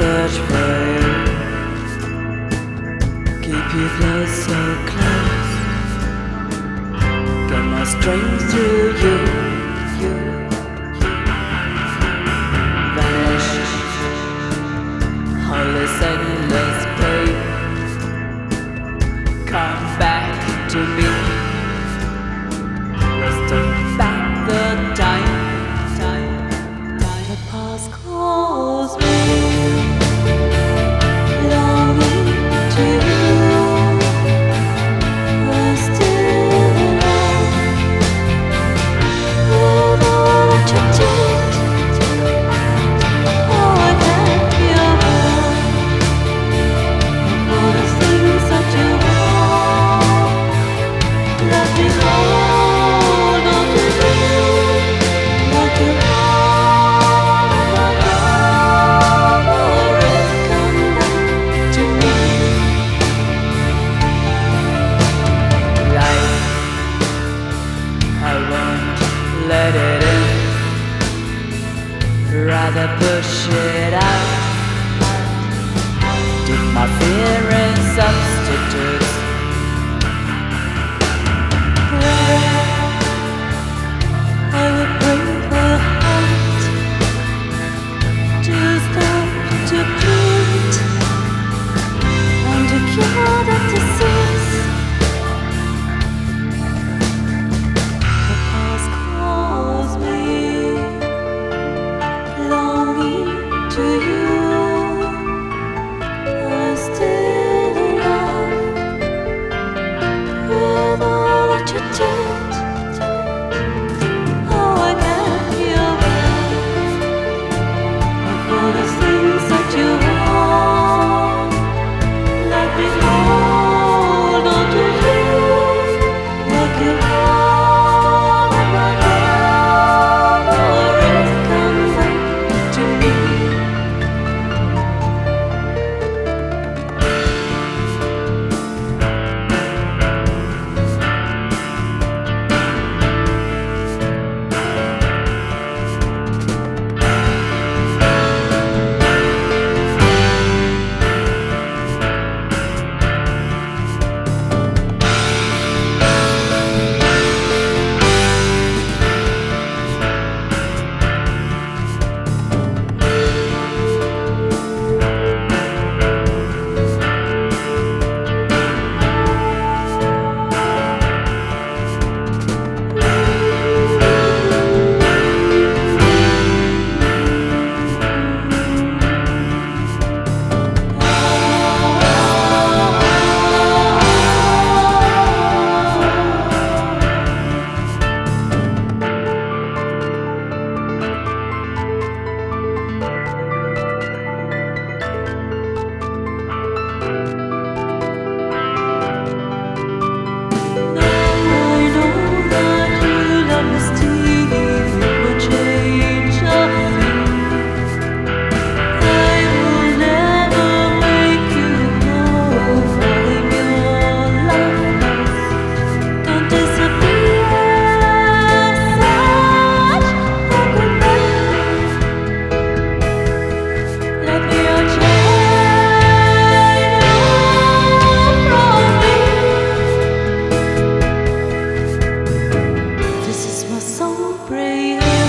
search for you. Keep you close, so close. Get my strength through you. Vanish, heartless, endless pain. Come back to me. Let's turn back the time. The past calls me, longing to you. We're still alive with all that you did. Oh, I can't feel all the things that you want. Let me hold on to you like you let it in, rather push it out. Did my fear in substitutes. I would break the heart to stop, to treat, and to cure that disease. To you, I'm still alive with all that you did. Oh, I can't feel bad for the things that you want. Let me hold on to you like you want. And my memories come back to me. This is my song, prayer.